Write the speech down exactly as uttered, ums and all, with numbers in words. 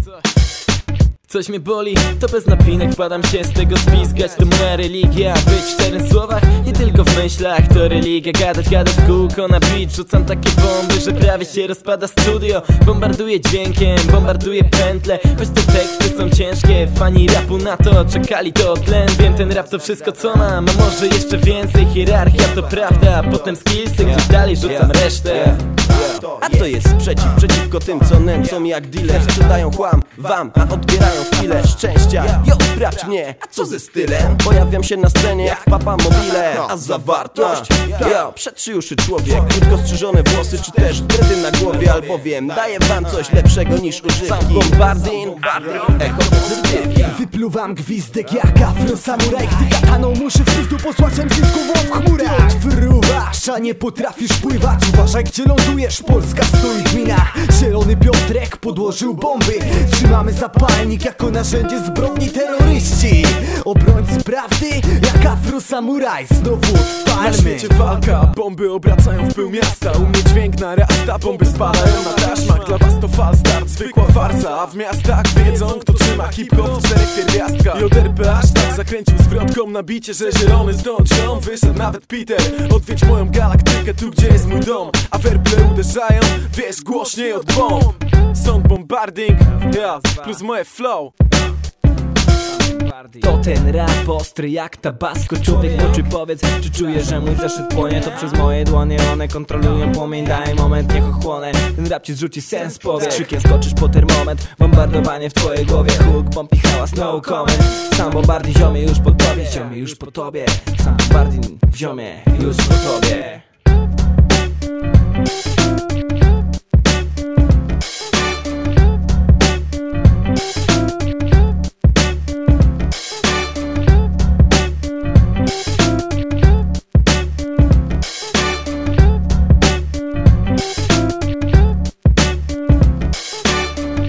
Coś mnie boli, to bez napinek wpadam się z tego spizgać. To moja religia, być w czterech słowach, nie tylko w myślach. To religia, gadać, gadać w kółko na beat. Rzucam takie bomby, że prawie się rozpada studio. Bombarduję dźwiękiem, bombarduję pętle. Choć te teksty są ciężkie, fani rapu na to czekali, to tlen. Wiem, ten rap to wszystko co mam, a może jeszcze więcej. Hierarchia to prawda, potem skillsy, gdzieś dalej rzucam resztę. A to jest przeciw, przeciwko tym co nęcą jak dealer. Sprzedają chłam wam, a odbierają chwilę szczęścia. Jo, sprawdź mnie, a co ze stylem? Pojawiam się na scenie jak papa mobile. A zawartość? Jo, przetrzy uszy człowiek. Krótko strzyżone włosy czy też dredy na głowie. Albowiem daję wam coś lepszego niż używki. Bombardin, echo pozytywki. Wypluwam gwizdek jak afro-samuraj. Gdy kataną muszę wszystko posłać emsicką w chmurach. Wyruwasz, a nie potrafisz pływać. Uważaj gdzie lądujesz, Polska stoi w minach. Zielony Piotrek podłożył bomby. Trzymamy zapalnik jako narzędzie zbrodni terroryści. Obrońcy prawdy jak afro-samuraj. Znowu na świecie walka, bomby obracają w pył miasta. U mnie dźwięk narasta, bomby spadają na taśmach. Dla was to fal start, zwykła farsa. A w miastach wiedzą kto trzyma hip-hop w czterech pierwiastkach. J R P aż tak zakręcił zwrotką na bicie, że zielony stąd ziom wyszedł nawet Peter. Odwiedź moją galaktykę tu gdzie jest mój dom. A werble uderzają, wiesz, głośniej od bomb. Sound bombarding, yeah, plus moje flow. To ten rap ostry jak tabasco. Człowiek oczy powiedz, czy czujesz, że mój zeszyt płonie? To przez moje dłonie, one kontrolują płomień. Daj moment, niech ochłonę. Ten rap ci zrzuci sens powiedz. Krzykiem skoczysz po termometr. Bombardowanie w twojej głowie. Huk, pomp i hałas, no comment. Sam bombardin ziomie już po tobie. Ziomie już po tobie. Sam bombardin ziomie już po tobie.